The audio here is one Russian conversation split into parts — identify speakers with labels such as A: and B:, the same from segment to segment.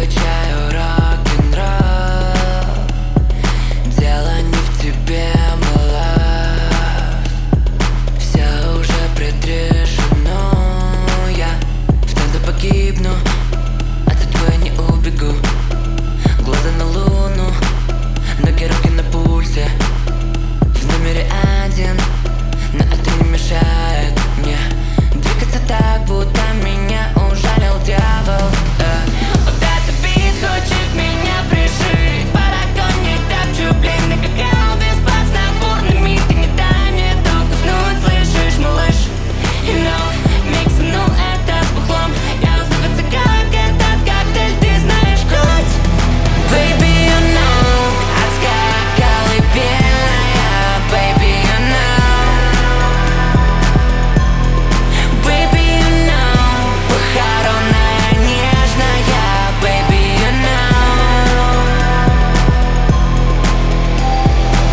A: включаю рок-н-ролл. Дело не в тебе, малыш. Все уже предрешено. Я в танце погибну, от этого я не убегу. Глаза на луну, ноги, руки на пульсе. В номере один, но это не мешает мне двигаться так, будто меня ужалил дьявол. Вот этот бит хочет меня пришить. Парагон не топчу, блин, и как Элвис под снотворными. Ты не дай мне только уснуть, слышишь, малыш? You know, миксанул это с бухлом. Я узываться как этот коктейль, ты знаешь хоть. Baby, you know, адская колыбельная. Baby, you know. Baby, you know, похоронная нежная. Baby, you know.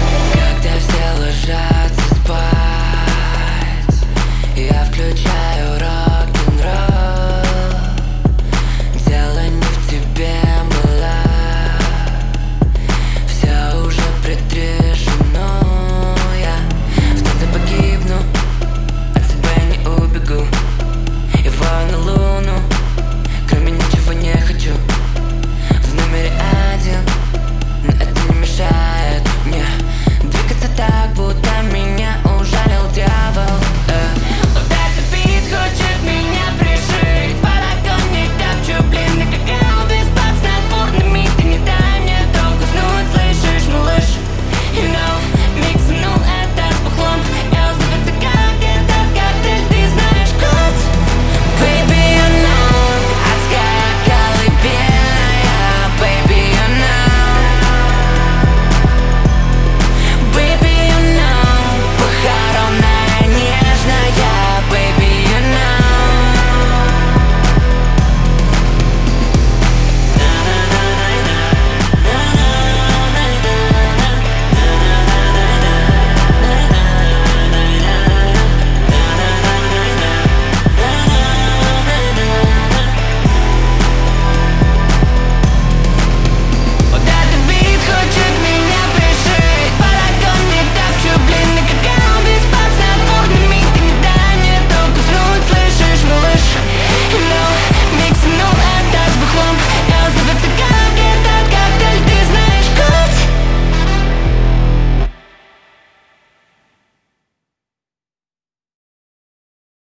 A: Когда все ложатся спать, я включаю